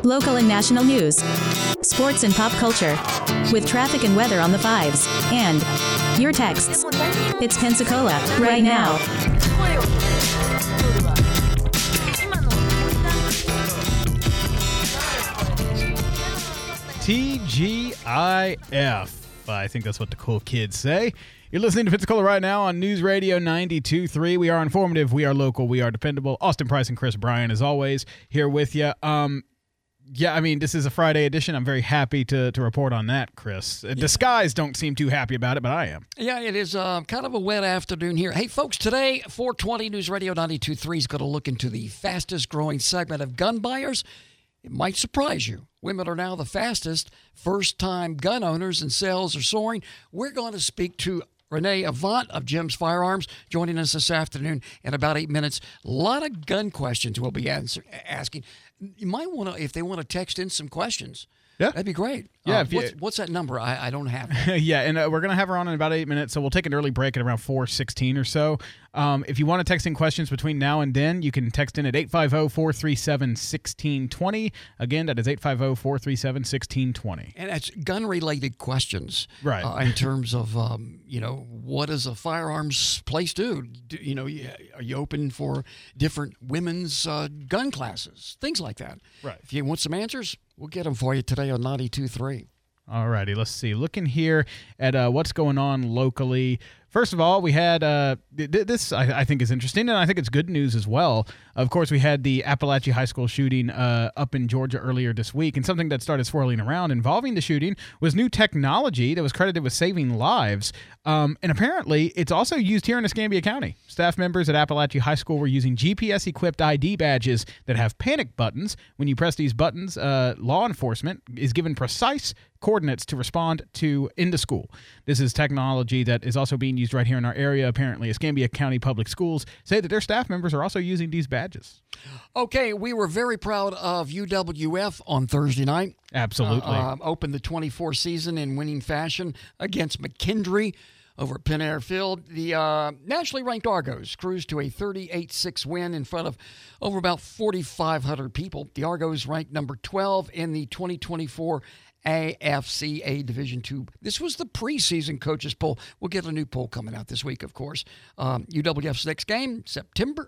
local and national news, sports and pop culture, with traffic and weather on the fives, and your texts. It's Pensacola, right now. TGIF. I think that's what the cool kids say. You're listening to Pensacola right now on News Radio 92.3. We are informative, we are local, we are dependable. Austin Price and Chris Bryan, as always, here with you. This is a Friday edition. I'm very happy to report on that, Chris. The skies don't seem too happy about it, but I am. Yeah, it is kind of a wet afternoon here. Hey, folks, today, 420 News Radio 92.3 is going to look into the fastest growing segment of gun buyers. It might surprise you. Women are now the fastest first-time gun owners, and sales are soaring. We're going to speak to Renee Avant of Jim's Firearms, joining us this afternoon in about 8 minutes. A lot of gun questions we'll be asking. You might want to, if they want to text in some questions. Yeah. That'd be great. Yeah. What's that number? I don't have it. Yeah, and we're going to have her on in about 8 minutes, so we'll take an early break at around 4:16 or so. If you want to text in questions between now and then, you can text in at 850-437-1620. Again, that is 850-437-1620. And that's gun-related questions. Right. In terms of, what does a firearms place do? Are you open for different women's gun classes? Things like that. Right. If you want some answers, we'll get them for you today on 92.3. All righty, let's see. Looking here at what's going on locally. First of all, we had this I think is interesting, and I think it's good news as well. Of course, we had the Appalachia High School shooting up in Georgia earlier this week, and something that started swirling around involving the shooting was new technology that was credited with saving lives. And apparently, it's also used here in Escambia County. Staff members at Appalachia High School were using GPS-equipped ID badges that have panic buttons. When you press these buttons, law enforcement is given precise coordinates to respond to in the school. This is technology that is also being used right here in our area. Apparently, Escambia County Public Schools say that their staff members are also using these badges. Okay, we were very proud of UWF on Thursday night. Absolutely. Opened the 24 season in winning fashion against McKendree over at Penn Air Field. The nationally ranked Argos cruised to a 38-6 win in front of over about 4,500 people. The Argos ranked number 12 in the 2024 AFCA Division II. This was the preseason coaches poll. We'll get a new poll coming out this week, of course. UWF's next game, September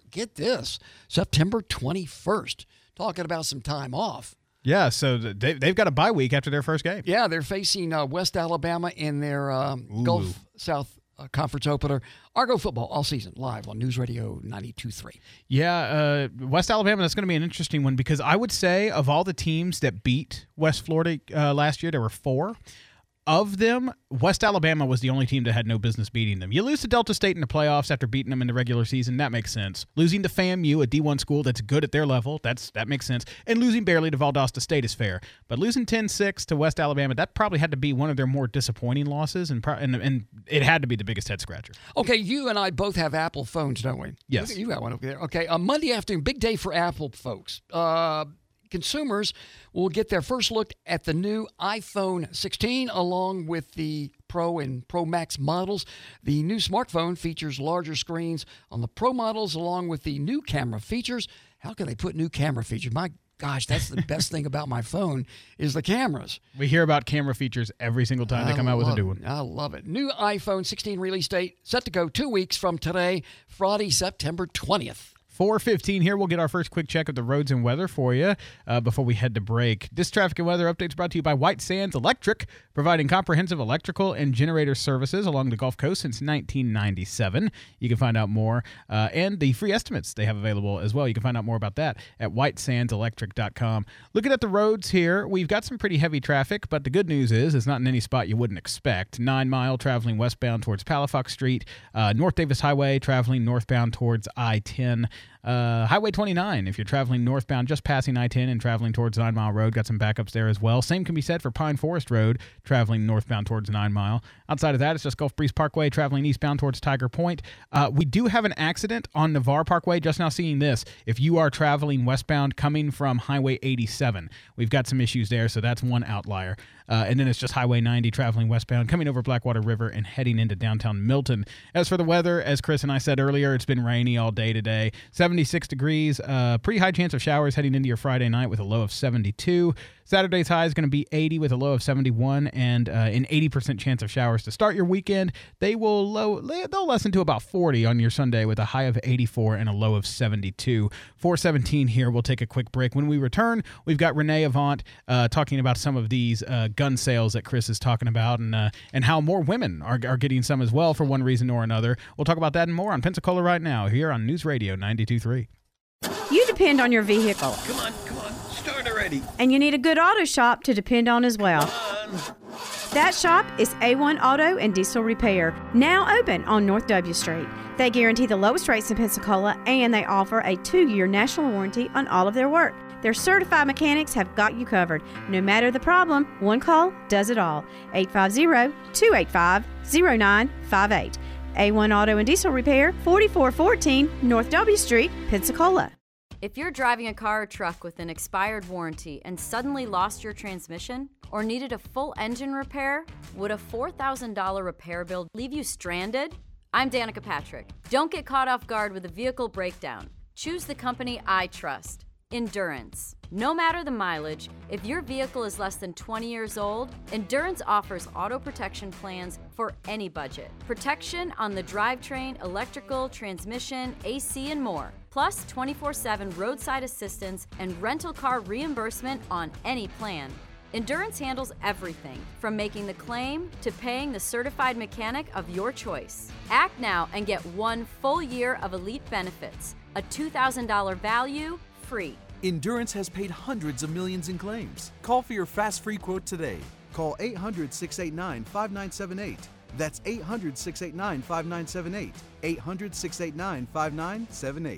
21st. Talking about some time off. Yeah, so they've got a bye week after their first game. Yeah, they're facing West Alabama in their Gulf South Conference opener. Argo football all season, live on News Radio 92.3. Yeah, West Alabama, that's going to be an interesting one because I would say of all the teams that beat West Florida last year, there were 4. Of them, West Alabama was the only team that had no business beating them. You lose to Delta State in the playoffs after beating them in the regular season. That makes sense. Losing to FAMU, a D1 school that's good at their level, that makes sense. And losing barely to Valdosta State is fair. But losing 10-6 to West Alabama, that probably had to be one of their more disappointing losses, and it had to be the biggest head-scratcher. Okay, you and I both have Apple phones, don't we? Yes. You got one over there. Okay, Monday afternoon, big day for Apple folks. Consumers will get their first look at the new iPhone 16 along with the Pro and Pro Max models. The new smartphone features larger screens on the Pro models along with the new camera features. How can they put new camera features? My gosh, that's the best thing about my phone is the cameras. We hear about camera features every single time they come out with a new one. I love it. New iPhone 16 release date set to go 2 weeks from today, Friday, September 20th. 4:15 here. We'll get our first quick check of the roads and weather for you before we head to break. This traffic and weather update is brought to you by White Sands Electric, providing comprehensive electrical and generator services along the Gulf Coast since 1997. You can find out more and the free estimates they have available as well. You can find out more about that at whitesandselectric.com. Looking at the roads here, we've got some pretty heavy traffic, but the good news is it's not in any spot you wouldn't expect. 9 Mile traveling westbound towards Palafox Street, North Davis Highway traveling northbound towards I-10. Highway 29, if you're traveling northbound just passing I-10 and traveling towards 9 Mile Road, got some backups there as well. Same can be said for Pine Forest Road, traveling northbound towards 9 Mile. Outside of that, it's just Gulf Breeze Parkway, traveling eastbound towards Tiger Point. We do have an accident on Navarre Parkway, just now seeing this. If you are traveling westbound coming from Highway 87, we've got some issues there, so that's one outlier. And then it's just Highway 90 traveling westbound, coming over Blackwater River and heading into downtown Milton. As for the weather, as Chris and I said earlier, it's been rainy all day today. 70 76 degrees. Pretty high chance of showers heading into your Friday night with a low of 72. Saturday's high is going to be 80 with a low of 71, and an 80% chance of showers to start your weekend. They'll lessen to about 40 on your Sunday with a high of 84 and a low of 72. 417 here. We'll take a quick break. When we return, we've got Renee Avant talking about some of these gun sales that Chris is talking about, and how more women are getting some as well for one reason or another. We'll talk about that and more on Pensacola Right Now here on News Radio 92.3. You depend on your vehicle. Come on. Start already. And you need a good auto shop to depend on as well. That shop is A1 Auto and Diesel Repair, now open on North W Street. They guarantee the lowest rates in Pensacola, and they offer a 2-year national warranty on all of their work. Their certified mechanics have got you covered. No matter the problem, one call does it all. 850-285-0958. A1 Auto and Diesel Repair, 4414 North W Street, Pensacola. If you're driving a car or truck with an expired warranty and suddenly lost your transmission or needed a full engine repair, would a $4,000 repair bill leave you stranded? I'm Danica Patrick. Don't get caught off guard with a vehicle breakdown. Choose the company I trust, Endurance. No matter the mileage, if your vehicle is less than 20 years old, Endurance offers auto protection plans for any budget. Protection on the drivetrain, electrical, transmission, AC, and more. Plus 24/7 roadside assistance and rental car reimbursement on any plan. Endurance handles everything, from making the claim to paying the certified mechanic of your choice. Act now and get 1 full year of elite benefits, a $2,000 value, free. Endurance has paid hundreds of millions in claims. Call for your fast free quote today. Call 800-689-5978. That's 800-689-5978. 800-689-5978.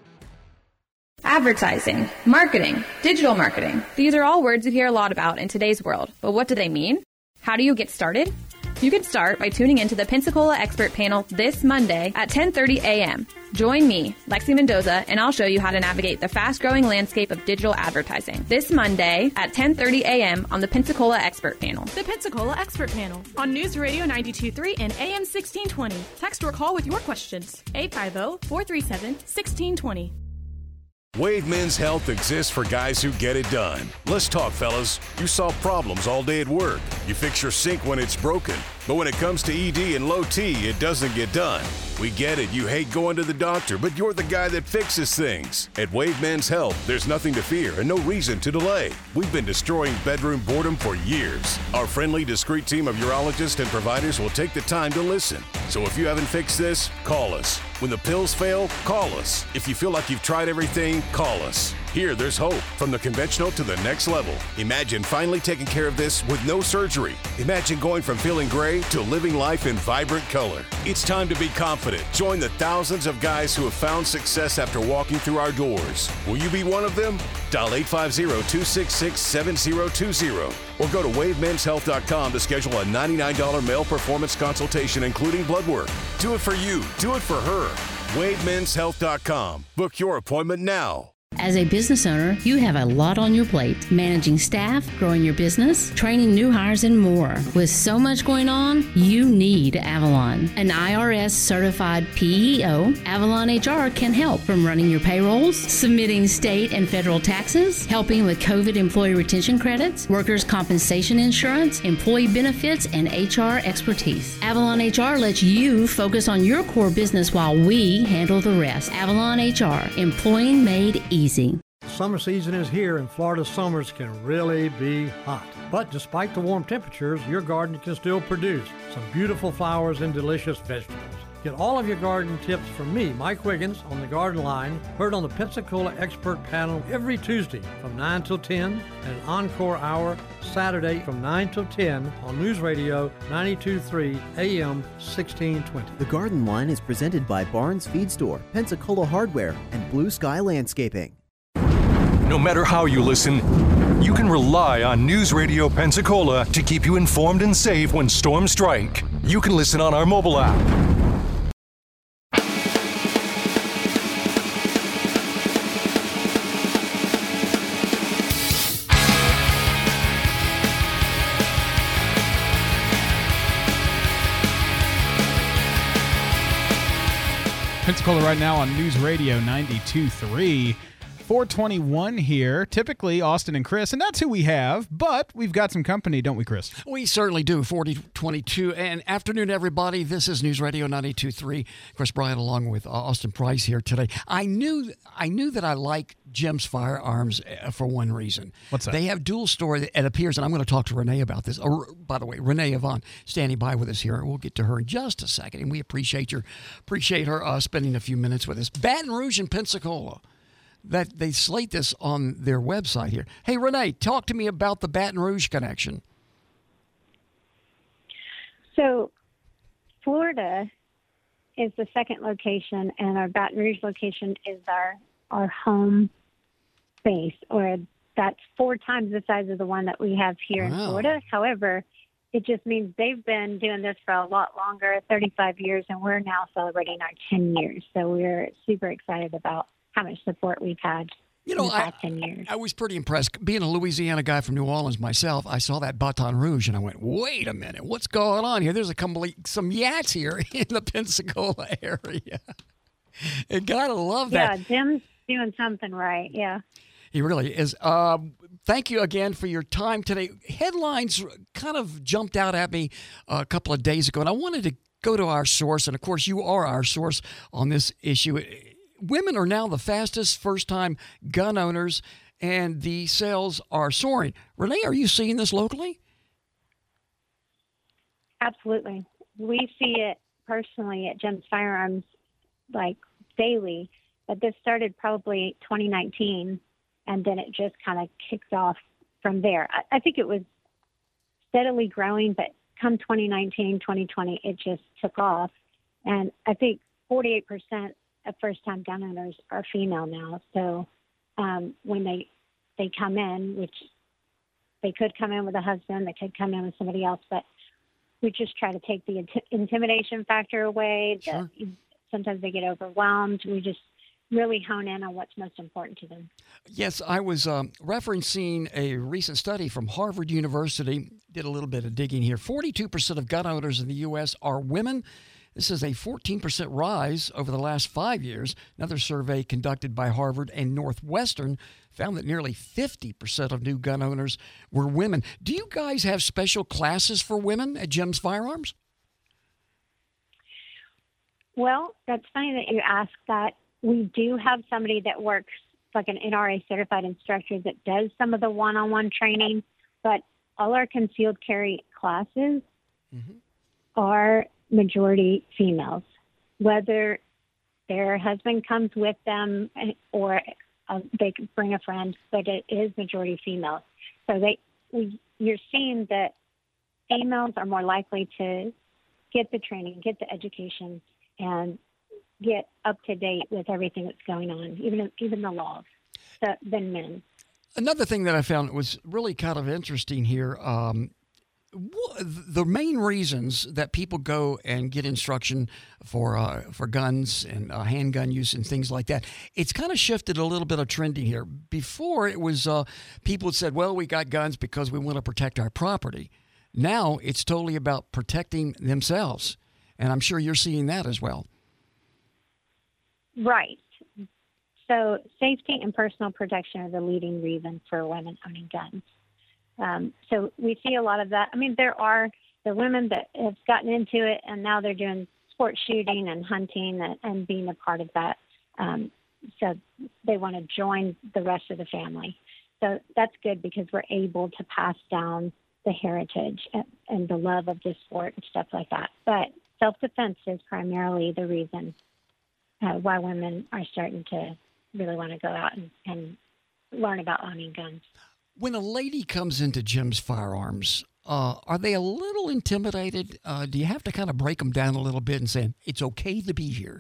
Advertising, marketing, digital marketing. These are all words you hear a lot about in today's world. But what do they mean? How do you get started? You can start by tuning into the Pensacola Expert Panel this Monday at 10:30 a.m. Join me, Lexi Mendoza, and I'll show you how to navigate the fast-growing landscape of digital advertising. This Monday at 10:30 a.m. on the Pensacola Expert Panel. The Pensacola Expert Panel on News Radio 92.3 and AM 1620. Text or call with your questions. 850-437-1620. Wade Men's Health exists for guys who get it done. Let's talk, fellas. You solve problems all day at work. You fix your sink when it's broken. But when it comes to ED and low T, it doesn't get done. We get it. You hate going to the doctor, but you're the guy that fixes things. At Wade Men's Health, there's nothing to fear and no reason to delay. We've been destroying bedroom boredom for years. Our friendly, discreet team of urologists and providers will take the time to listen. So if you haven't fixed this, call us. When the pills fail, call us. If you feel like you've tried everything, call us. Here, there's hope. From the conventional to the next level. Imagine finally taking care of this with no surgery. Imagine going from feeling gray to living life in vibrant color. It's time to be confident. Join the thousands of guys who have found success after walking through our doors. Will you be one of them? Dial 850-266-7020 or go to WaveMen'sHealth.com to schedule a $99 male performance consultation, including blood work. Do it for you. Do it for her. WaveMen'sHealth.com. Book your appointment now. As a business owner, you have a lot on your plate. Managing staff, growing your business, training new hires, and more. With so much going on, you need Avalon. An IRS certified PEO, Avalon HR can help from running your payrolls, submitting state and federal taxes, helping with COVID employee retention credits, workers' compensation insurance, employee benefits, and HR expertise. Avalon HR lets you focus on your core business while we handle the rest. Avalon HR, employing made easy. Summer season is here, and Florida summers can really be hot. But despite the warm temperatures, your garden can still produce some beautiful flowers and delicious vegetables. Get all of your garden tips from me, Mike Wiggins, on the Garden Line, heard on the Pensacola Expert Panel every Tuesday from 9 till 10, and an encore hour Saturday from 9 till 10 on News Radio 92.3 AM 1620. The Garden Line is presented by Barnes Feed Store, Pensacola Hardware, and Blue Sky Landscaping. No matter how you listen, you can rely on News Radio Pensacola to keep you informed and safe when storms strike. You can listen on our mobile app. Pensacola right now on News Radio 92.3. 421 here. Typically, Austin and Chris, and that's who we have, but we've got some company, don't we, Chris? We certainly do. 4022. And afternoon, everybody. This is News Radio 92.3. Chris Bryant along with Austin Price here today. I knew that I like Jim's Firearms for one reason. What's that? They have dual story. It appears, and I'm going to talk to Renee about this. By the way, Renee Yvonne standing by with us here. We'll get to her in just a second, and we appreciate her spending a few minutes with us. Baton Rouge and Pensacola. That they slate this on their website here. Hey, Renee, talk to me about the Baton Rouge connection. So, Florida is the second location, and our Baton Rouge location is our home base, or that's 4 times the size of the one that we have here in Florida. However, it just means they've been doing this for a lot longer, 35 years, and we're now celebrating our 10 years. So we're super excited about how much support we've had in the past 10 years. I was pretty impressed. Being a Louisiana guy from New Orleans myself, I saw that Baton Rouge, and I went, wait a minute, what's going on here? There's some yats here in the Pensacola area. And gotta love that. Yeah, Jim's doing something right, yeah. He really is. Thank you again for your time today. Headlines kind of jumped out at me a couple of days ago, and I wanted to go to our source, and of course you are our source on this issue. Women are now the fastest first-time gun owners, and the sales are soaring. Renee, are you seeing this locally? Absolutely. We see it personally at Jim's Firearms, like, daily. But this started probably 2019, and then it just kind of kicked off from there. I think it was steadily growing, but come 2019, 2020, it just took off. And I think 48% of first-time gun owners are female now. So when they come in, which they could come in with a husband, they could come in with somebody else, but we just try to take the intimidation factor away. Sure. Sometimes they get overwhelmed. We just really hone in on what's most important to them. Yes, I was referencing a recent study from Harvard University. Did a little bit of digging here. 42% of gun owners in the U.S. are women. This is a 14% rise over the last 5 years. Another survey conducted by Harvard and Northwestern found that nearly 50% of new gun owners were women. Do you guys have special classes for women at Jim's Firearms? Well, that's funny that you ask that. We do have somebody that works like an NRA certified instructor that does some of the one-on-one training, but all our concealed carry classes are majority females, whether their husband comes with them or they can bring a friend, but it is majority females. So you're seeing that females are more likely to get the training, get the education, and get up to date with everything that's going on, even the laws, than men. Another thing that I found was really kind of interesting here. The main reasons that people go and get instruction for guns and handgun use and things like that, it's kind of shifted a little bit of trending here. Before, it was people said, well, we got guns because we want to protect our property. Now it's totally about protecting themselves, and I'm sure you're seeing that as well. Right. So safety and personal protection are the leading reason for women owning guns. So we see a lot of that. I mean, there are the women that have gotten into it, and now they're doing sport shooting and hunting and being a part of that. So they want to join the rest of the family. So that's good because we're able to pass down the heritage and the love of the sport and stuff like that. But self-defense is primarily the reason why women are starting to really want to go out and learn about owning guns. When a lady comes into Jim's Firearms, are they a little intimidated? Do you have to kind of break them down a little bit and say, it's okay to be here?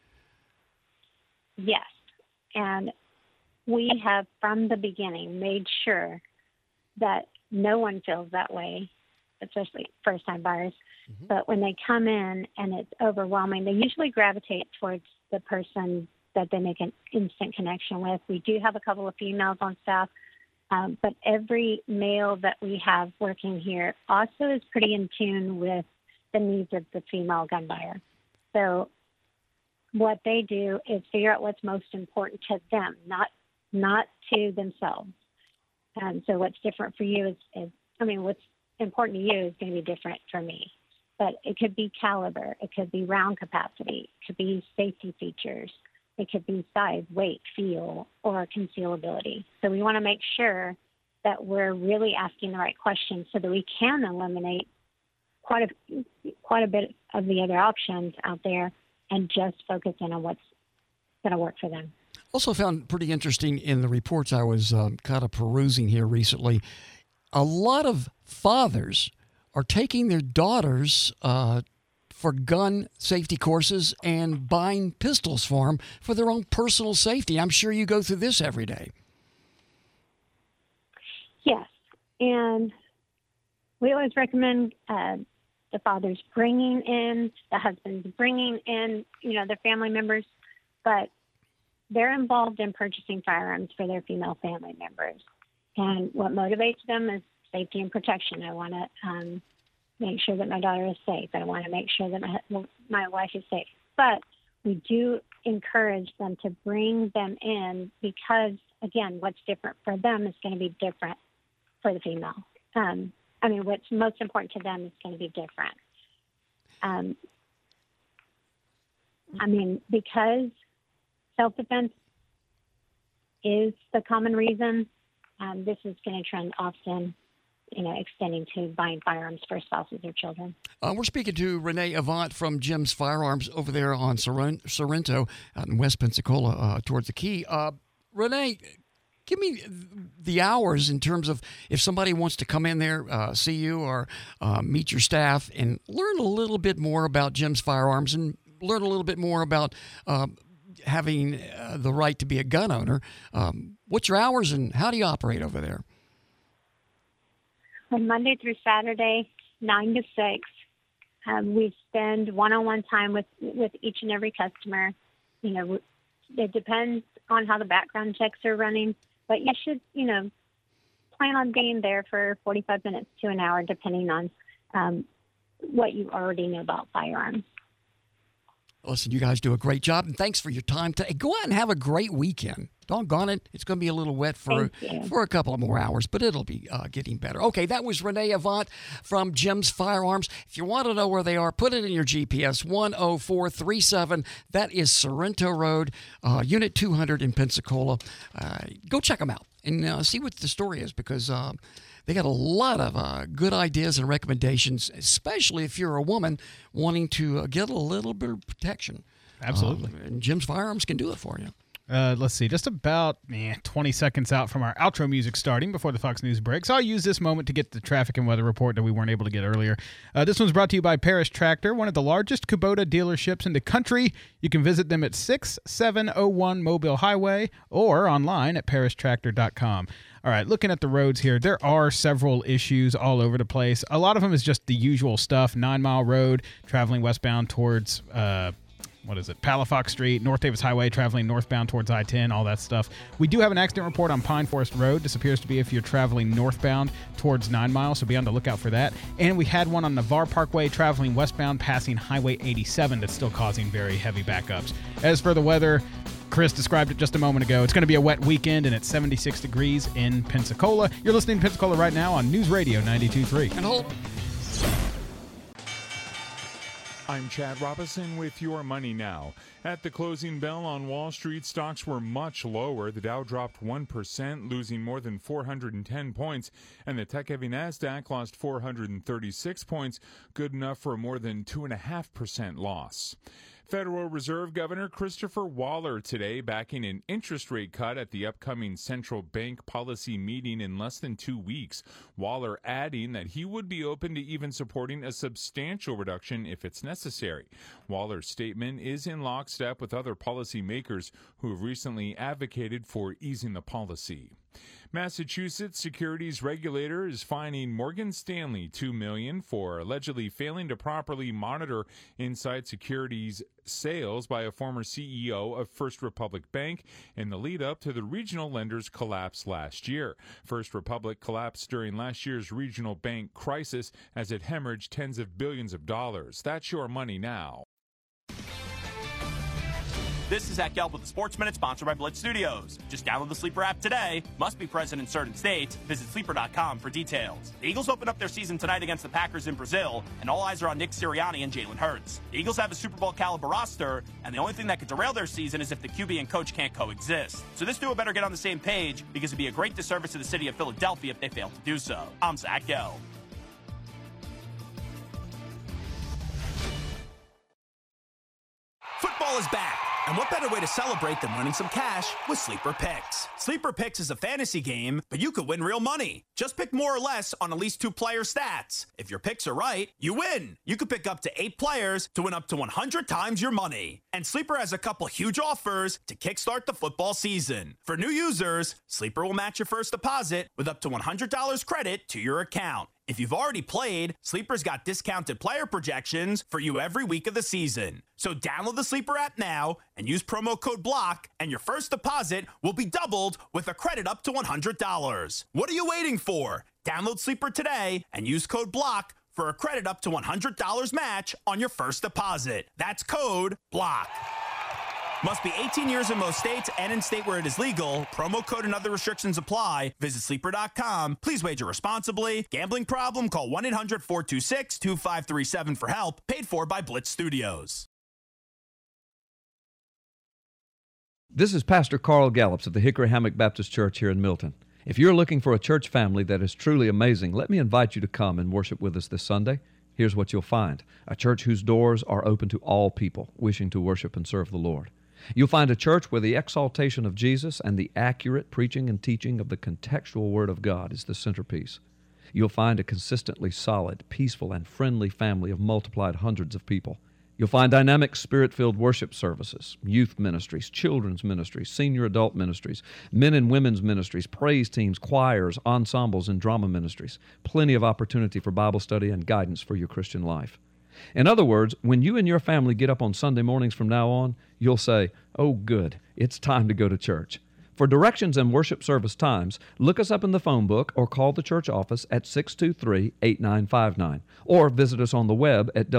Yes. And we have, from the beginning, made sure that no one feels that way, especially first-time buyers. Mm-hmm. But when they come in and it's overwhelming, they usually gravitate towards the person that they make an instant connection with. We do have a couple of females on staff, but every male that we have working here also is pretty in tune with the needs of the female gun buyer. So what they do is figure out what's most important to them, not to themselves. So what's different for you what's important to you is going to be different for me. But it could be caliber, it could be round capacity, it could be safety features, it could be size, weight, feel, or concealability. So we want to make sure that we're really asking the right questions so that we can eliminate quite a bit of the other options out there and just focus in on what's going to work for them. Also found pretty interesting in the reports I was kind of perusing here recently, a lot of fathers are taking their daughters for gun safety courses and buying pistols for them for their own personal safety. I'm sure you go through this every day. Yes, and we always recommend the fathers bringing in, the husbands bringing in, their family members, but they're involved in purchasing firearms for their female family members. And what motivates them is safety and protection. I want to make sure that my daughter is safe. I want to make sure that my wife is safe. But we do encourage them to bring them in because, again, what's different for them is going to be different for the female. What's most important to them is going to be different. Because self-defense is the common reason, this is going to trend often, extending to buying firearms for spouses or children. We're speaking to Renee Avant from Jim's Firearms over there on Sorrento out in West Pensacola towards the Key. Renee, give me the hours in terms of if somebody wants to come in there, see you or meet your staff and learn a little bit more about Jim's Firearms and learn a little bit more about having the right to be a gun owner. What's your hours and how do you operate over there? On Monday through Saturday, 9 to 6, we spend one-on-one time with each and every customer. It depends on how the background checks are running, but you should, plan on being there for 45 minutes to an hour, depending on what you already know about firearms. Listen, you guys do a great job, and thanks for your time today. Go out and have a great weekend. Doggone it, it's going to be a little wet for a couple of more hours, but it'll be getting better. Okay, that was Renee Avant from Jim's Firearms. If you want to know where they are, put it in your GPS, 10437. That is Sorrento Road, Unit 200 in Pensacola. Go check them out and see what the story is because they got a lot of good ideas and recommendations, especially if you're a woman wanting to get a little bit of protection. Absolutely. And Jim's Firearms can do it for you. Let's see, just about 20 seconds out from our outro music starting before the Fox News break. So I'll use this moment to get the traffic and weather report that we weren't able to get earlier. This one's brought to you by Paris Tractor, one of the largest Kubota dealerships in the country. You can visit them at 6701 Mobile Highway or online at paristractor.com. All right, looking at the roads here, there are several issues all over the place. A lot of them is just the usual stuff. 9 Mile Road, traveling westbound towards Palafox Street, North Davis Highway, traveling northbound towards I-10, all that stuff. We do have an accident report on Pine Forest Road. This appears to be if you're traveling northbound towards 9 Mile, so be on the lookout for that. And we had one on Navarre Parkway, traveling westbound, passing Highway 87, that's still causing very heavy backups. As for the weather, Chris described it just a moment ago. It's going to be a wet weekend, and it's 76 degrees in Pensacola. You're listening to Pensacola right now on News Radio 92.3. And hold. I'm Chad Robinson with your Money Now. At the closing bell on Wall Street, stocks were much lower. The Dow dropped 1%, losing more than 410 points, and the tech-heavy NASDAQ lost 436 points, good enough for a more than 2.5% loss. Federal Reserve Governor Christopher Waller today backing an interest rate cut at the upcoming central bank policy meeting in less than 2 weeks. Waller adding that he would be open to even supporting a substantial reduction if it's necessary. Waller's statement is in lockstep with other policymakers who have recently advocated for easing the policy. Massachusetts securities regulator is fining Morgan Stanley $2 million for allegedly failing to properly monitor inside securities sales by a former CEO of First Republic Bank in the lead up to the regional lender's collapse last year. First Republic collapsed during last year's regional bank crisis as it hemorrhaged tens of billions of dollars. That's your Money Now. This is Zach Gelb with the Sports Minute, sponsored by Blitz Studios. Just download the Sleeper app today. Must be present in certain states. Visit Sleeper.com for details. The Eagles open up their season tonight against the Packers in Brazil, and all eyes are on Nick Sirianni and Jalen Hurts. The Eagles have a Super Bowl caliber roster, and the only thing that could derail their season is if the QB and coach can't coexist. So this duo better get on the same page, because it'd be a great disservice to the city of Philadelphia if they fail to do so. I'm Zach Gelb. Football is back, and what better way to celebrate than winning some cash with Sleeper Picks? Sleeper Picks is a fantasy game, but you could win real money. Just pick more or less on at least 2 player stats. If your picks are right, you win. You could pick up to 8 players to win up to 100 times your money. And Sleeper has a couple huge offers to kickstart the football season. For new users, Sleeper will match your first deposit with up to $100 credit to your account. If you've already played, Sleeper's got discounted player projections for you every week of the season. So download the Sleeper app now and use promo code BLOCK, and your first deposit will be doubled with a credit up to $100. What are you waiting for? Download Sleeper today and use code BLOCK for a credit up to $100 match on your first deposit. That's code BLOCK. Must be 18 years in most states and in state where it is legal. Promo code and other restrictions apply. Visit Sleeper.com. Please wager responsibly. Gambling problem? Call 1-800-426-2537 for help. Paid for by Blitz Studios. This is Pastor Carl Gallups of the Hickory Hammock Baptist Church here in Milton. If you're looking for a church family that is truly amazing, let me invite you to come and worship with us this Sunday. Here's what you'll find: a church whose doors are open to all people wishing to worship and serve the Lord. You'll find a church where the exaltation of Jesus and the accurate preaching and teaching of the contextual Word of God is the centerpiece. You'll find a consistently solid, peaceful, and friendly family of multiplied hundreds of people. You'll find dynamic, Spirit-filled worship services, youth ministries, children's ministries, senior adult ministries, men and women's ministries, praise teams, choirs, ensembles, and drama ministries. Plenty of opportunity for Bible study and guidance for your Christian life. In other words, when you and your family get up on Sunday mornings from now on, you'll say, "Oh, good, it's time to go to church." For directions and worship service times, look us up in the phone book or call the church office at 623-8959, or visit us on the web at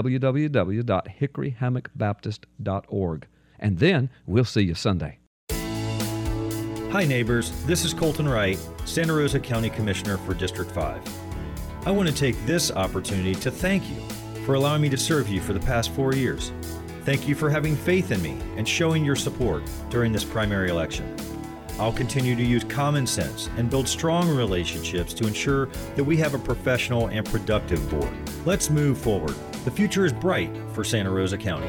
www.hickoryhammockbaptist.org. And then we'll see you Sunday. Hi neighbors, this is Colton Wright, Santa Rosa County Commissioner for District 5. I want to take this opportunity to thank you for allowing me to serve you for the past 4 years. Thank you for having faith in me and showing your support during this primary election. I'll continue to use common sense and build strong relationships to ensure that we have a professional and productive board. Let's move forward. The future is bright for Santa Rosa County.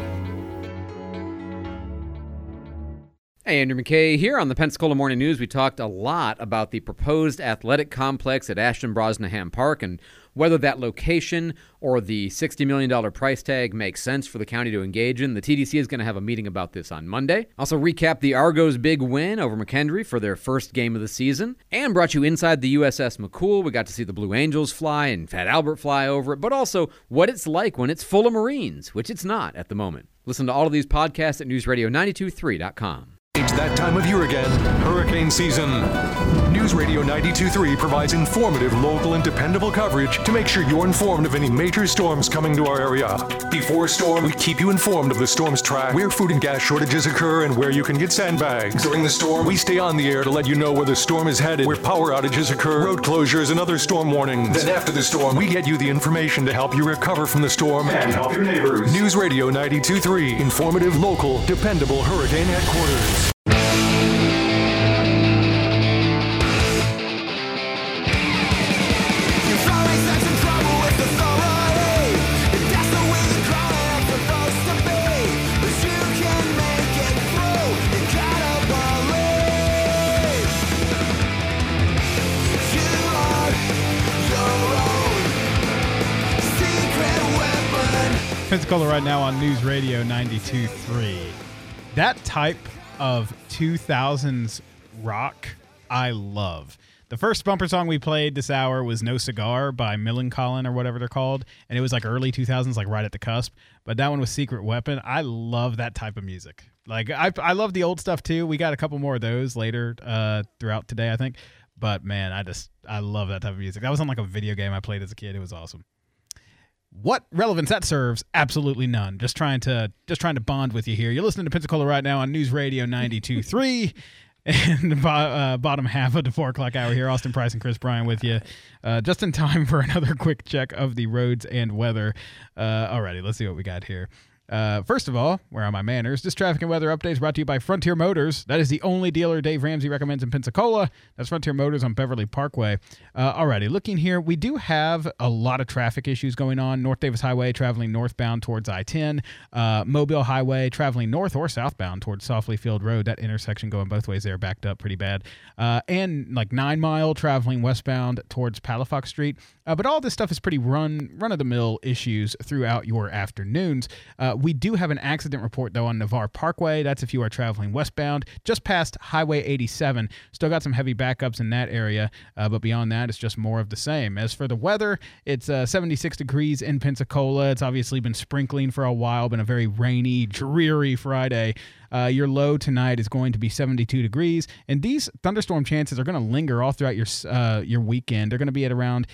Hey, Andrew McKay here on the Pensacola Morning News. We talked a lot about the proposed athletic complex at Ashton Brosnahan Park and whether that location or the $60 million price tag makes sense for the county to engage in. The TDC is going to have a meeting about this on Monday. Also recap the Argos' big win over McKendree for their first game of the season, and brought you inside the USS McCool. We got to see the Blue Angels fly and Fat Albert fly over it, but also what it's like when it's full of Marines, which it's not at the moment. Listen to all of these podcasts at newsradio923.com. It's that time of year again, hurricane season. News Radio 92.3 provides informative, local, and dependable coverage to make sure you're informed of any major storms coming to our area. Before a storm, we keep you informed of the storm's track, where food and gas shortages occur, and where you can get sandbags. During the storm, we stay on the air to let you know where the storm is headed, where power outages occur, road closures, and other storm warnings. Then after the storm, we get you the information to help you recover from the storm and help your neighbors. News Radio 92.3, informative, local, dependable hurricane headquarters. Pensacola right now on News Radio 92.3. That type of 2000s rock I love. The first bumper song we played this hour was No Cigar by Millencolin or whatever they're called, and it was like early 2000s, like right at the cusp. But that one was Secret Weapon. I love that type of music. Like I love the old stuff too. We got a couple more of those later throughout today, I think. But man, I love that type of music. That was on like a video game I played as a kid. It was awesome. What relevance that serves? Absolutely none. Just trying to bond with you here. You're listening to Pensacola right now on News Radio 92.3. And the bottom half of the 4 o'clock hour here, Austin Price and Chris Bryan with you. Just in time for another quick check of the roads and weather. Alrighty, let's see what we got here. First of all, where are my manners? This traffic and weather update is brought to you by Frontier Motors. That is the only dealer Dave Ramsey recommends in Pensacola. That's Frontier Motors on Beverly Parkway. Alrighty, looking here, we do have a lot of traffic issues going on. North Davis Highway traveling northbound towards I-10. Mobile Highway traveling north or southbound towards Softly Field Road. That intersection going both ways there, backed up pretty bad. And like 9 Mile traveling westbound towards Palafox Street. But all this stuff is pretty run-of-the-mill issues throughout your afternoons. We do have an accident report, though, on Navarre Parkway. That's if you are traveling westbound, just past Highway 87. Still got some heavy backups in that area, but beyond that, it's just more of the same. As for the weather, it's 76 degrees in Pensacola. It's obviously been sprinkling for a while, been a very rainy, dreary Friday. Your low tonight is going to be 72 degrees, and these thunderstorm chances are going to linger all throughout your weekend. They're going to be at around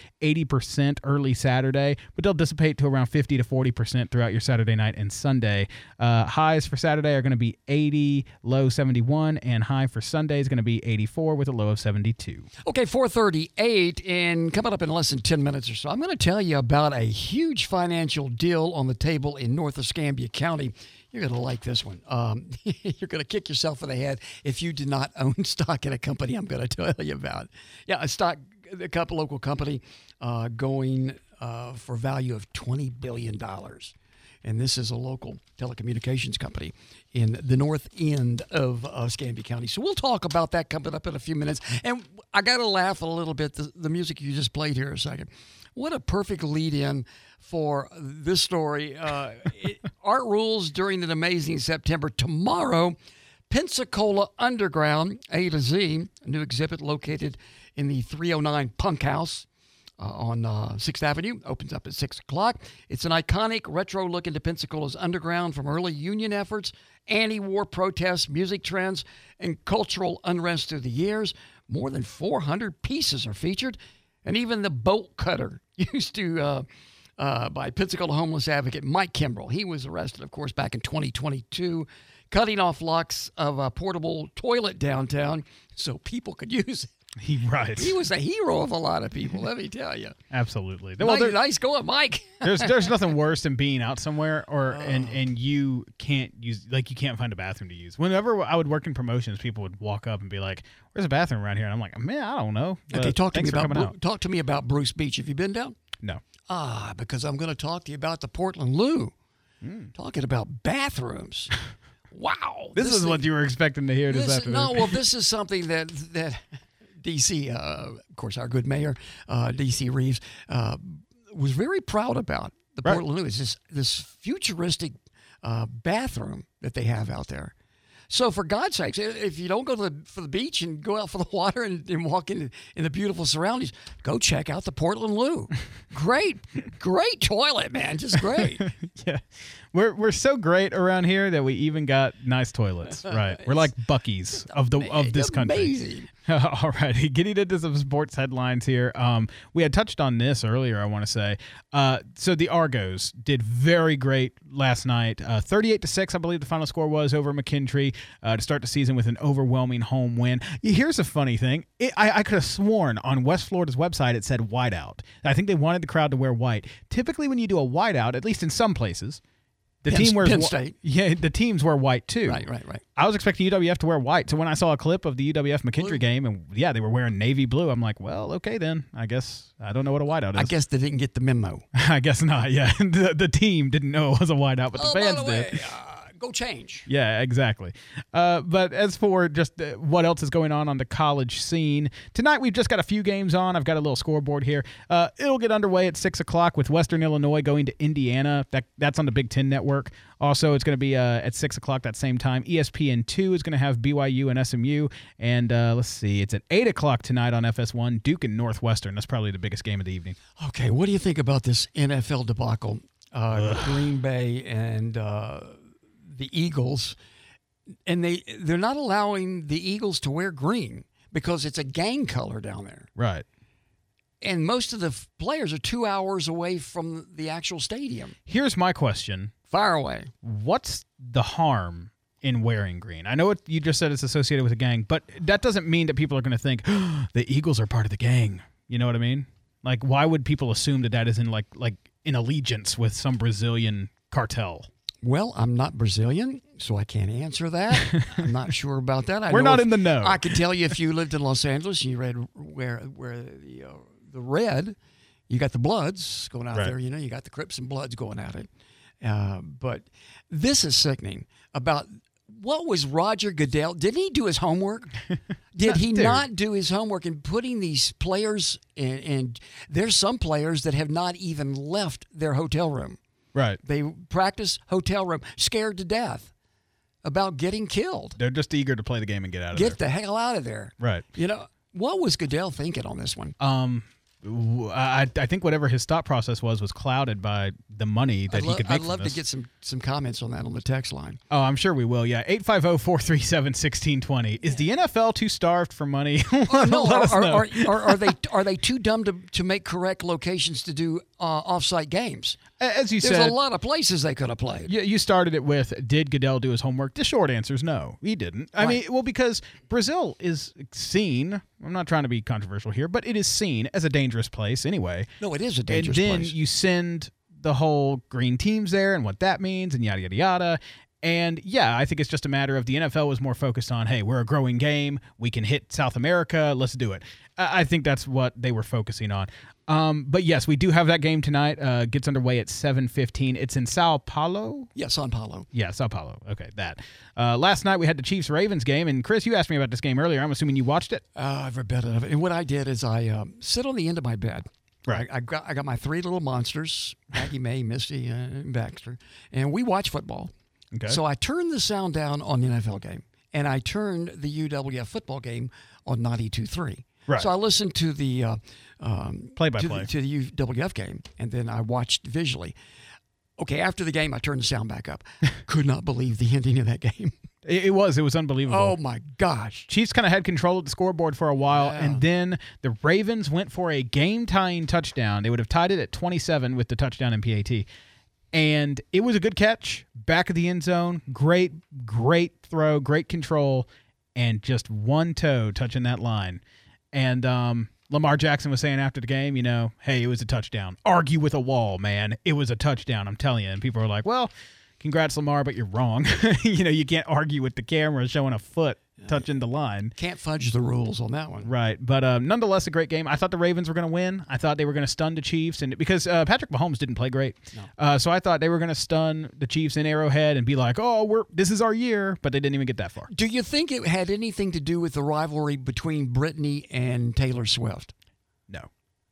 80% early Saturday, but they'll dissipate to around 50 to 40% throughout your Saturday night and Sunday. Highs for Saturday are going to be 80, low 71, and high for Sunday is going to be 84 with a low of 72. Okay, 4:38, and coming up in less than 10 minutes or so, I'm going to tell you about a huge financial deal on the table in North Escambia County. You're going to like this one. You're going to kick yourself in the head if you do not own stock in a company I'm going to tell you about. Yeah, a local company going for value of $20 billion. And this is a local telecommunications company in the north end of Escambia County. So we'll talk about that coming up in a few minutes. And I got to laugh a little bit, the music you just played here a second. What a perfect lead-in for this story. Art rules during an amazing September. Tomorrow, Pensacola Underground, A to Z, a new exhibit located in the 309 Punk House on 6th Avenue, opens up at 6 o'clock. It's an iconic retro look into Pensacola's underground from early union efforts, anti-war protests, music trends, and cultural unrest through the years. More than 400 pieces are featured, and even the bolt cutter used to by Pensacola homeless advocate Mike Kimbrell. He was arrested, of course, back in 2022, cutting off locks of a portable toilet downtown so people could use it. Right. He was a hero of a lot of people, let me tell you. Absolutely. Nice going, Mike. there's nothing worse than being out somewhere and you can't find a bathroom to use. Whenever I would work in promotions, people would walk up and be like, "Where's a bathroom around here?" And I'm like, "Man, I don't know." Okay, talk to me about Bruce Beach. Have you been down? No. Because I'm going to talk to you about the Portland Loo. Talking about bathrooms. Wow. This is what you were expecting to hear this afternoon. No, well, this is something that D.C., of course, our good mayor, D.C. Reeves, was very proud about. The Portland Loo is this futuristic bathroom that they have out there. So for God's sakes, if you don't go for the beach and go out for the water and walk in the beautiful surroundings, go check out the Portland Loo. Great toilet, man, just great. Yeah, we're so great around here that we even got nice toilets. Right, we're like Buc-ee's of this country. Amazing. All righty, getting into some sports headlines here. We had touched on this earlier, I want to say. So the Argos did very great last night. 38-6, I believe the final score was, over McKintrey to start the season with an overwhelming home win. Here's a funny thing. I could have sworn on West Florida's website it said whiteout. I think they wanted the crowd to wear white. Typically when you do a whiteout, at least in some places, the team wears Penn State. Yeah, the teams wear white too. Right. I was expecting UWF to wear white. So when I saw a clip of the UWF McKintrey game, and yeah, they were wearing navy blue, I'm like, well, okay then. I guess I don't know what a whiteout is. I guess they didn't get the memo. I guess not. Yeah, the team didn't know it was a whiteout, but the fans did. Go change. Yeah, exactly. But as for just what else is going on the college scene, tonight we've just got a few games on. I've got a little scoreboard here. It'll get underway at 6 o'clock with Western Illinois going to Indiana. That's on the Big Ten Network. Also, it's going to be at 6 o'clock that same time. ESPN2 is going to have BYU and SMU. And let's see, it's at 8 o'clock tonight on FS1, Duke and Northwestern. That's probably the biggest game of the evening. Okay, what do you think about this NFL debacle? Green Bay and the Eagles, and they're not allowing the Eagles to wear green because it's a gang color down there. Right. And most of the players are 2 hours away from the actual stadium. Here's my question. Fire away. What's the harm in wearing green? I know you just said it's associated with a gang, but that doesn't mean that people are going to think the Eagles are part of the gang. You know what I mean? Like, why would people assume that is in like in allegiance with some Brazilian cartel? Well, I'm not Brazilian, so I can't answer that. I'm not sure about that. We're not in the know. I could tell you if you lived in Los Angeles and you read where the red, you got the Bloods going out there. You know, you got the Crips and Bloods going at it. But this is sickening. About what was Roger Goodell? Didn't he do his homework? Did he not do his homework in putting these players in? And there's some players that have not even left their hotel room. Right. They practice hotel room, scared to death about getting killed. They're just eager to play the game and get out of there. Get the hell out of there. Right. You know, what was Goodell thinking on this one? I think whatever his thought process was clouded by the money that he could make. I'd love to get some comments on that on the text line. Oh, I'm sure we will. Yeah, 850-437-1620. Is the NFL too starved for money? No, are they too dumb to make correct locations to do off-site games? As you There's said, a lot of places they could have played. You started it with, did Goodell do his homework? The short answer is no, he didn't. I mean, well, because Brazil is seen, I'm not trying to be controversial here, but it is seen as a dangerous place anyway. No, it is a dangerous place. And then you send the whole green teams there and what that means and yada, yada, yada. And, yeah, I think it's just a matter of the NFL was more focused on, hey, we're a growing game. We can hit South America. Let's do it. I think that's what they were focusing on. But, yes, we do have that game tonight. Gets underway at 7:15. It's in Sao Paulo? Yeah, Sao Paulo. Yeah, Sao Paulo. Okay, that. Last night we had the Chiefs-Ravens game. And, Chris, you asked me about this game earlier. I'm assuming you watched it? Every bit of it. And what I did is I sit on the end of my bed. Right. I got my three little monsters, Maggie, May, Misty, and Baxter. And we watch football. Okay. So I turned the sound down on the NFL game, and I turned the UWF football game on 92.3. Right. So I listened to the play-by-play to the UWF game, and then I watched visually. Okay, after the game, I turned the sound back up. Could not believe the ending of that game. It was unbelievable. Oh, my gosh. Chiefs kind of had control of the scoreboard for a while, and then the Ravens went for a game-tying touchdown. They would have tied it at 27 with the touchdown in PAT. And it was a good catch, back of the end zone, great throw, great control, and just one toe touching that line. And Lamar Jackson was saying after the game, you know, hey, it was a touchdown. Argue with a wall, man. It was a touchdown, I'm telling you. And people are like, well, congrats, Lamar, but you're wrong. You know, you can't argue with the camera showing a foot touching the line. Can't fudge the rules on that one. Right. But nonetheless, a great game. I thought the Ravens were going to win. I thought they were going to stun the Chiefs, and because Patrick Mahomes didn't play great. No. So I thought they were going to stun the Chiefs in Arrowhead and be like, oh, this is our year, but they didn't even get that far. Do you think it had anything to do with the rivalry between Britney and Taylor Swift? No.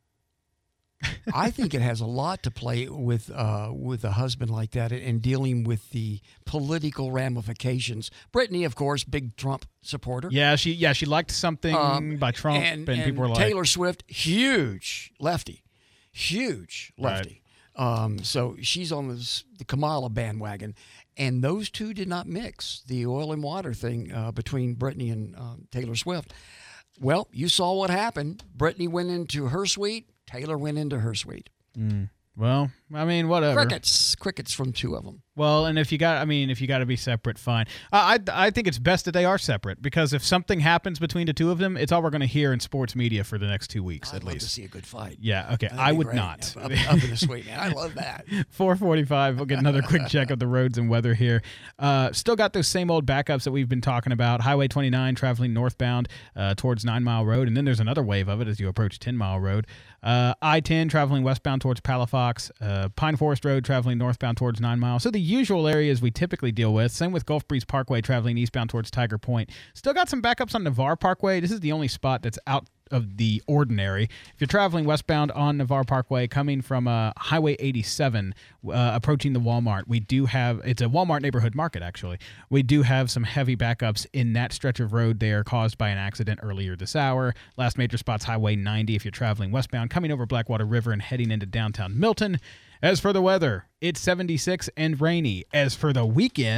I think it has a lot to play with a husband like that and dealing with the political ramifications. Brittany, of course, big Trump supporter. Yeah, she liked something by Trump, and people were like, Taylor Swift, huge lefty. Right. So she's on the Kamala bandwagon, and those two did not mix. The oil and water thing between Brittany and Taylor Swift. Well, you saw what happened. Brittany went into her suite. Taylor went into her suite. Well, I mean, whatever. Crickets from two of them. Well, and if you got to be separate, fine. I think it's best that they are separate, because if something happens between the two of them, it's all we're going to hear in sports media for the next 2 weeks at least. I'd love to see a good fight. Yeah, okay. I would not. Up in the suite, man. I love that. 4:45. We'll get another quick check of the roads and weather here. Still got those same old backups that we've been talking about. Highway 29 traveling northbound towards 9 Mile Road, and then there's another wave of it as you approach 10 Mile Road. I-10 traveling westbound towards Palafox. Pine Forest Road traveling northbound towards 9 Mile. So the usual areas we typically deal with. Same with Gulf Breeze Parkway traveling eastbound towards Tiger Point. Still got some backups on Navarre Parkway. This is the only spot that's out of the ordinary. If you're traveling westbound on Navarre Parkway coming from Highway 87 approaching the Walmart, it's a Walmart neighborhood market actually. We do have some heavy backups in that stretch of road there caused by an accident earlier this hour. Last major spot's Highway 90 if you're traveling westbound coming over Blackwater River and heading into downtown Milton. As for the weather, it's 76 and rainy. As for the weekend,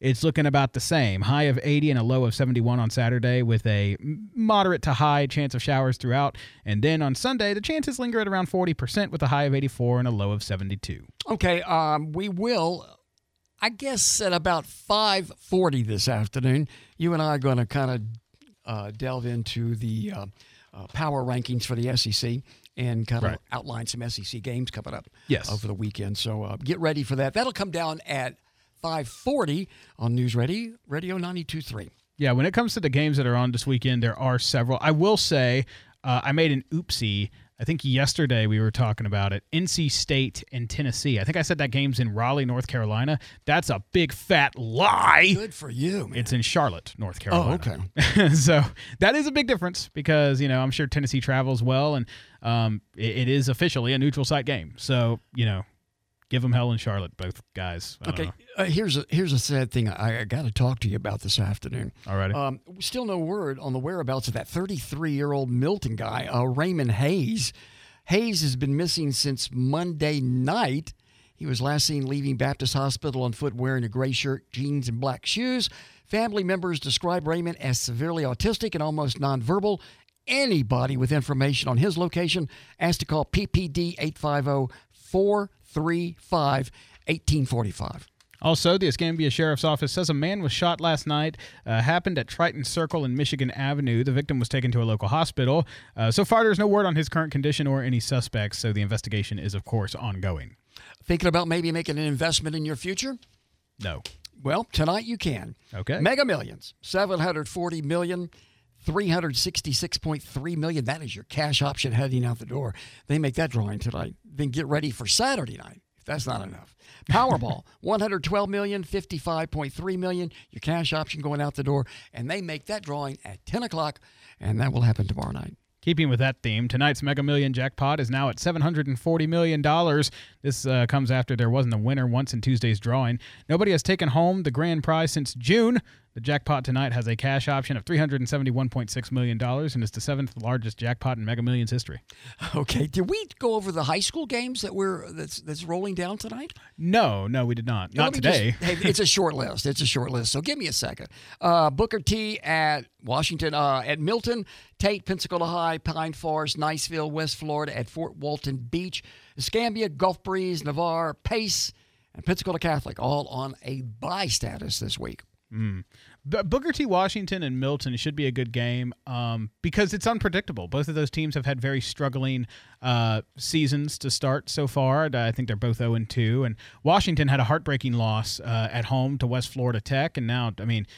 it's looking about the same. High of 80 and a low of 71 on Saturday with a moderate to high chance of showers throughout. And then on Sunday, the chances linger at around 40% with a high of 84 and a low of 72. Okay, we will, I guess at about 5:40 this afternoon, you and I are going to kind of delve into the power rankings for the SEC and kind of outline some SEC games coming up over the weekend. So get ready for that. That'll come down at 5:40 on News Radio 92.3. Yeah, when it comes to the games that are on this weekend, there are several. I will say I made an oopsie. I think yesterday we were talking about it. NC State and Tennessee. I think I said that game's in Raleigh, North Carolina. That's a big fat lie. Good for you, man. It's in Charlotte, North Carolina. Oh, okay. So that is a big difference because, I'm sure Tennessee travels well, and it is officially a neutral site game. So, give them hell in Charlotte, both guys. Okay, here's a sad thing I got to talk to you about this afternoon. All righty. Still no word on the whereabouts of that 33-year-old Milton guy, Raymond Hayes. Hayes has been missing since Monday night. He was last seen leaving Baptist Hospital on foot wearing a gray shirt, jeans, and black shoes. Family members describe Raymond as severely autistic and almost nonverbal. Anybody with information on his location asked to call PPD 850-435-1845. Also, the Escambia Sheriff's Office says a man was shot last night, happened at Triton Circle and Michigan Avenue. The victim was taken to a local hospital. So far, there's no word on his current condition or any suspects, so the investigation is, of course, ongoing. Thinking about maybe making an investment in your future? No. Well, tonight you can. Okay. Mega Millions, $740 million. $366.3 million. That is your cash option heading out the door. They make that drawing tonight. Then get ready for Saturday night, if that's not enough. Powerball, $112 million, $55.3 million. Your cash option going out the door. And they make that drawing at 10 o'clock, and that will happen tomorrow night. Keeping with that theme, tonight's Mega Million jackpot is now at $740 million. This comes after there wasn't a winner once in Tuesday's drawing. Nobody has taken home the grand prize since June. The jackpot tonight has a cash option of $371.6 million and is the seventh largest jackpot in Mega Millions history. Okay. Did we go over the high school games that's rolling down tonight? No, we did not. Not today. It's a short list. So give me a second. Booker T at Washington, at Milton, Tate, Pensacola High, Pine Forest, Niceville, West Florida, at Fort Walton Beach, Escambia, Gulf Breeze, Navarre, Pace, and Pensacola Catholic, all on a bye status this week. Booker T, Washington, and Milton should be a good game because it's unpredictable. Both of those teams have had very struggling seasons to start so far. I think they're both 0-2. And Washington had a heartbreaking loss at home to West Florida Tech. And now,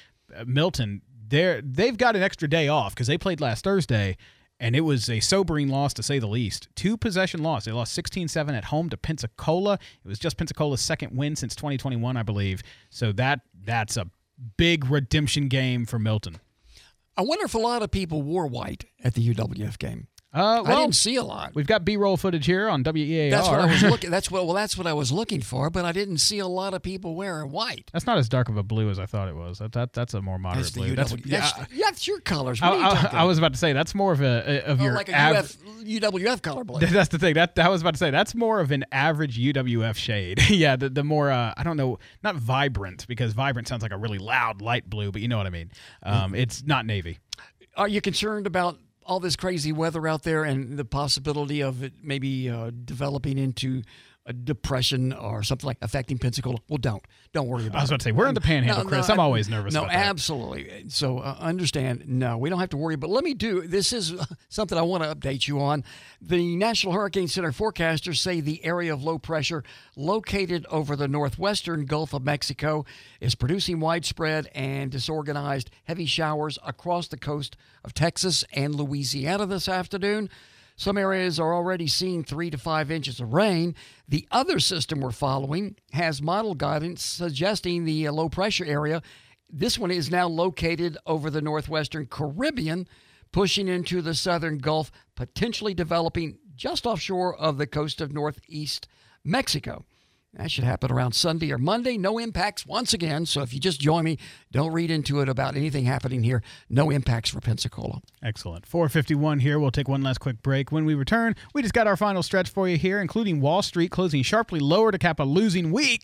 Milton, they've got an extra day off because they played last Thursday, and it was a sobering loss to say the least. 2-possession loss. They lost 16-7 at home to Pensacola. It was just Pensacola's second win since 2021, I believe. So that's a big redemption game for Milton. I wonder if a lot of people wore white at the UWF game. I didn't see a lot. We've got B-roll footage here on WEAR. That's what I was looking. That's what I was looking for. But I didn't see a lot of people wearing white. That's not as dark of a blue as I thought it was. That's a more moderate blue. That's your colors. I was about to say that's more of your like a UWF color blue. That's the thing. I was about to say that's more of an average UWF shade. Yeah, the more I don't know, not vibrant because vibrant sounds like a really loud light blue, but you know what I mean. It's not navy. Are you concerned about all this crazy weather out there and the possibility of it maybe developing into a depression or something like affecting Pensacola? Well, don't worry about it. I was about to say, we're in the Panhandle, Chris. I'm always nervous about that. No, absolutely. So understand, no, we don't have to worry. But let me this is something I want to update you on. The National Hurricane Center forecasters say the area of low pressure located over the northwestern Gulf of Mexico is producing widespread and disorganized heavy showers across the coast of Texas and Louisiana this afternoon. Some areas are already seeing 3 to 5 inches of rain. The other system we're following has model guidance suggesting the low pressure area. This one is now located over the northwestern Caribbean, pushing into the southern Gulf, potentially developing just offshore of the coast of northeast Mexico. That should happen around Sunday or Monday. No impacts once again. So if you just join me, don't read into it about anything happening here. No impacts for Pensacola. Excellent. 4:51 here. We'll take one last quick break. When we return, we just got our final stretch for you here, including Wall Street closing sharply lower to cap a losing week.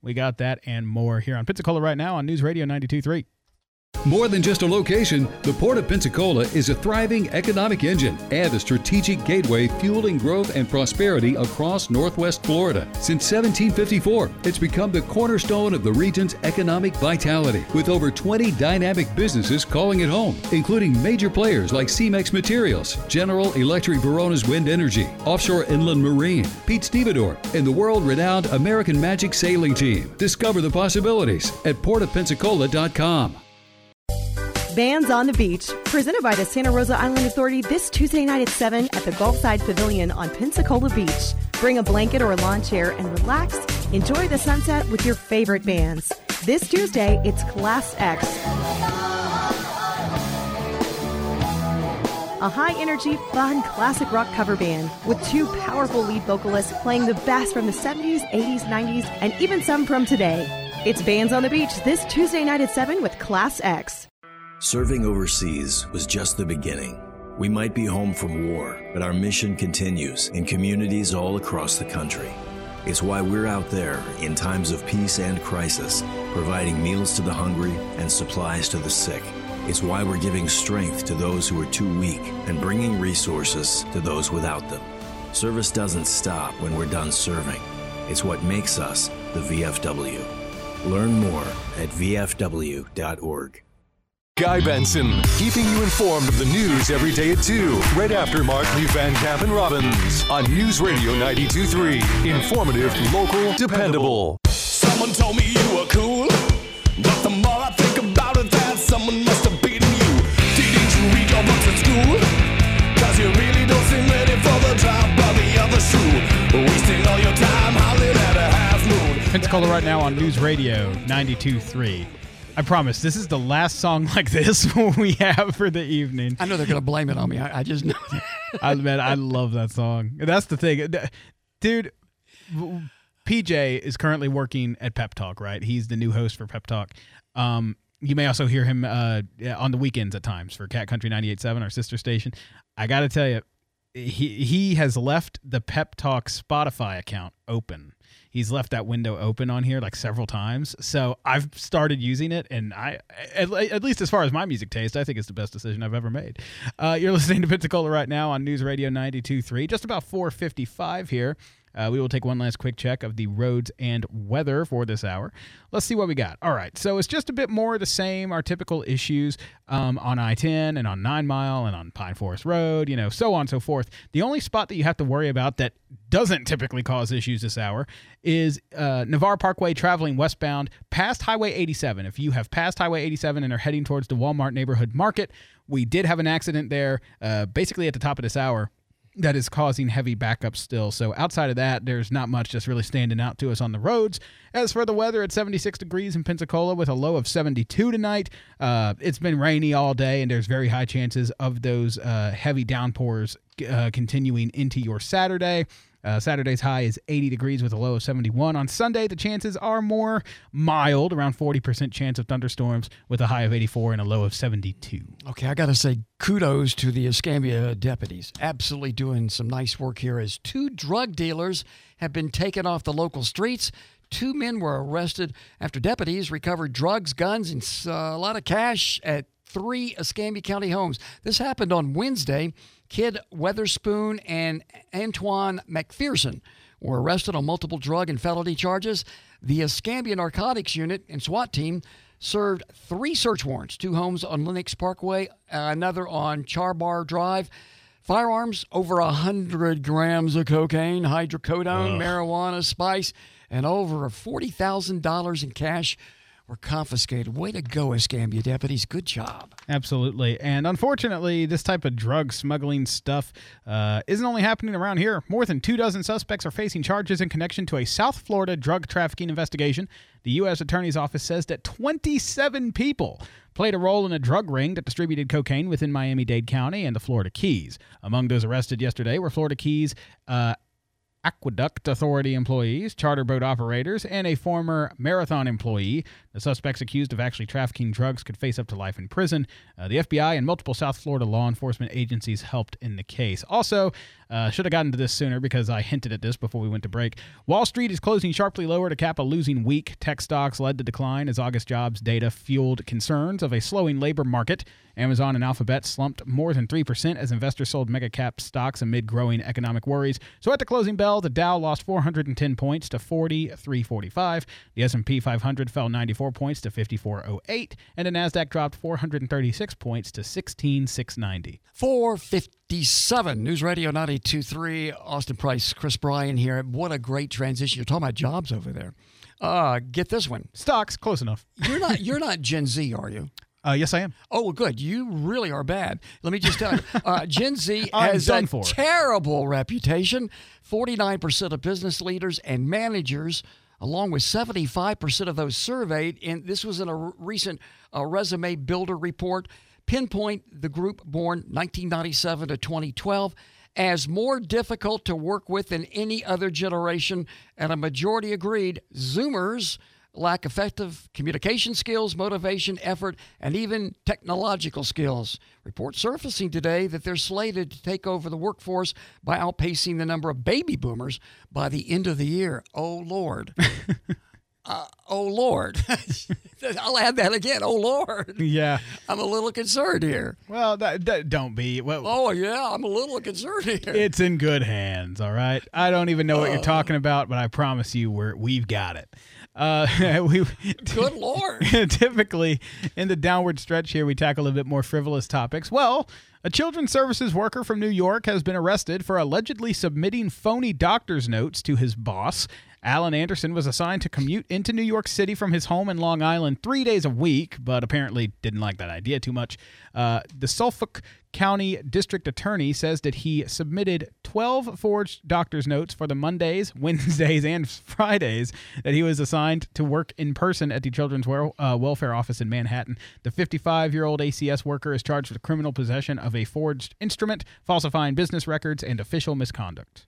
We got that and more here on Pensacola Right Now on News Radio 92.3. More than just a location, the Port of Pensacola is a thriving economic engine and a strategic gateway fueling growth and prosperity across Northwest Florida. Since 1754, it's become the cornerstone of the region's economic vitality, with over 20 dynamic businesses calling it home, including major players like CEMEX Materials, General Electric Verona's Wind Energy, Offshore Inland Marine, Pete Stevedore, and the world-renowned American Magic Sailing Team. Discover the possibilities at portofpensacola.com. Bands on the Beach, presented by the Santa Rosa Island Authority this Tuesday night at 7 at the Gulfside Pavilion on Pensacola Beach. Bring a blanket or a lawn chair and relax. Enjoy the sunset with your favorite bands. This Tuesday, it's Class X, a high-energy, fun, classic rock cover band with 2 powerful lead vocalists playing the best from the 70s, 80s, 90s, and even some from today. It's Bands on the Beach this Tuesday night at 7 with Class X. Serving overseas was just the beginning. We might be home from war, but our mission continues in communities all across the country. It's why we're out there in times of peace and crisis, providing meals to the hungry and supplies to the sick. It's why we're giving strength to those who are too weak and bringing resources to those without them. Service doesn't stop when we're done serving. It's what makes us the VFW. Learn more at vfw.org. Guy Benson, keeping you informed of the news every day at 2, right after Mark Lee Van Camp and Robbins on News Radio 92.3. Informative, local, dependable. Someone told me you were cool, but the more I think about it, that someone must have beaten you. Didn't you read your books at school? Cause you really don't seem ready for the drop of the other shoe. Wasting all your time howling at a half moon. Pensacola Right Now on News Radio 92.3. I promise, this is the last song like this we have for the evening. I know they're going to blame it on me. I just know. I love that song. That's the thing. Dude, PJ is currently working at Pep Talk, right? He's the new host for Pep Talk. You may also hear him on the weekends at times for Cat Country 98.7, our sister station. I got to tell you, he has left the Pep Talk Spotify account open. He's left that window open on here like several times. So I've started using it, and at least as far as my music taste, I think it's the best decision I've ever made. You're listening to Pensacola Right Now on News Radio 92.3. Just about 4:55 here. We will take one last quick check of the roads and weather for this hour. Let's see what we got. All right, so it's just a bit more of the same, our typical issues on I-10 and on 9 Mile and on Pine Forest Road, so on and so forth. The only spot that you have to worry about that doesn't typically cause issues this hour is Navarre Parkway traveling westbound past Highway 87. If you have passed Highway 87 and are heading towards the Walmart Neighborhood Market, we did have an accident there basically at the top of this hour that is causing heavy backup still. So outside of that, there's not much just really standing out to us on the roads. As for the weather, it's 76 degrees in Pensacola with a low of 72 tonight. It's been rainy all day, and there's very high chances of those heavy downpours continuing into your Saturday. Saturday's high is 80 degrees with a low of 71. On Sunday, the chances are more mild, around 40% chance of thunderstorms with a high of 84 and a low of 72. Okay, I got to say kudos to the Escambia deputies. Absolutely doing some nice work here as 2 drug dealers have been taken off the local streets. 2 men were arrested after deputies recovered drugs, guns, and a lot of cash at 3 Escambia County homes. This happened on Wednesday. Kid Weatherspoon and Antoine McPherson were arrested on multiple drug and felony charges. The Escambia Narcotics Unit and SWAT team served 3 search warrants, 2 homes on Lenox Parkway, another on Charbar Drive. Firearms, over 100 grams of cocaine, hydrocodone, marijuana, spice, and over $40,000 in cash were confiscated. Way to go, Escambia deputies. Good job. Absolutely. And unfortunately, this type of drug smuggling stuff isn't only happening around here. More than 24 suspects are facing charges in connection to a South Florida drug trafficking investigation. The U.S. Attorney's Office says that 27 people played a role in a drug ring that distributed cocaine within Miami-Dade County and the Florida Keys. Among those arrested yesterday were Florida Keys Aqueduct Authority employees, charter boat operators, and a former Marathon employee. The suspects accused of actually trafficking drugs could face up to life in prison. The FBI and multiple South Florida law enforcement agencies helped in the case. Also, should have gotten to this sooner because I hinted at this before we went to break. Wall Street is closing sharply lower to cap a losing week. Tech stocks led the decline as August jobs data fueled concerns of a slowing labor market. Amazon and Alphabet slumped more than 3% as investors sold mega-cap stocks amid growing economic worries. So at the closing bell, the Dow lost 410 points to 40,345. The S&P 500 fell 94 points to 5408, and the Nasdaq dropped 436 points to 16,690. 457 News Radio 92.3. Austin Price, Chris Bryan here. What a great transition. You're talking about jobs over there. Get this one. Stocks, close enough. You're not Gen Z, are you? Yes, I am. Oh, well, good. You really are bad. Let me just tell you, Gen Z has a terrible reputation. 49% of business leaders and managers, along with 75% of those surveyed, and this was in a recent Resume Builder report, pinpoint the group born 1997 to 2012 as more difficult to work with than any other generation, and a majority agreed Zoomers lack effective communication skills, motivation, effort, and even technological skills. Reports surfacing today that they're slated to take over the workforce by outpacing the number of baby boomers by the end of the year. Oh, Lord. Oh, Lord. I'll add that again. Oh, Lord. Yeah. I'm a little concerned here. Well, don't be. Well, oh, yeah. I'm a little concerned here. It's in good hands, all right? I don't even know what you're talking about, but I promise you we've got it. Good Lord. Typically, in the downward stretch here, we tackle a bit more frivolous topics. Well, a children's services worker from New York has been arrested for allegedly submitting phony doctor's notes to his boss. Alan Anderson was assigned to commute into New York City from his home in Long Island 3 days a week, but apparently didn't like that idea too much. The Suffolk County District Attorney says that he submitted 12 forged doctor's notes for the Mondays, Wednesdays, and Fridays that he was assigned to work in person at the Children's Welfare Office in Manhattan. The 55-year-old ACS worker is charged with criminal possession of a forged instrument, falsifying business records, and official misconduct.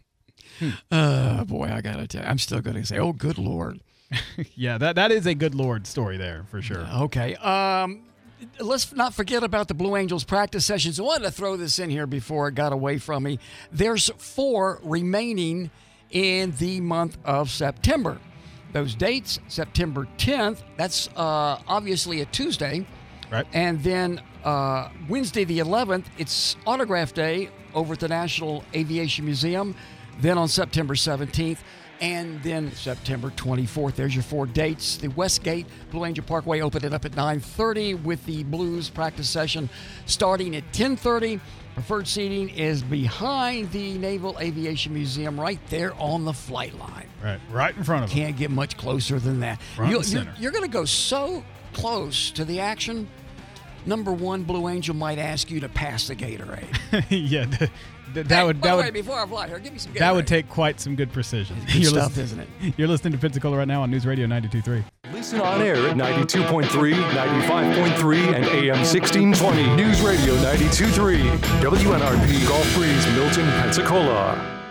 Boy, I gotta tell you, I'm still going to say, oh, good Lord. Yeah, that is a good Lord story there, for sure. Okay. Let's not forget about the Blue Angels practice sessions. I wanted to throw this in here before it got away from me. There's 4 remaining in the month of September. Those dates, September 10th, that's obviously a Tuesday. Right. And then Wednesday the 11th, it's Autograph Day over at the National Aviation Museum. Then on September 17th, and then September 24th. There's your 4 dates. The Westgate Blue Angel Parkway opened it up at 9:30 with the Blues practice session starting at 10:30. Preferred seating is behind the Naval Aviation Museum, right there on the flight line. Right in front of them. Can't get much closer than that. Front and center. You're going to go so close to the action. Number 1, Blue Angel might ask you to pass the Gatorade. Yeah, before I fly here, give me some Gatorade. That would take quite some good precision. Good stuff, isn't it? You're listening to Pensacola right now on News Radio 92.3. Listen on air at 92.3, 95.3, and AM 1620. News Radio 92.3. WNRP Gulf Breeze, Milton, Pensacola.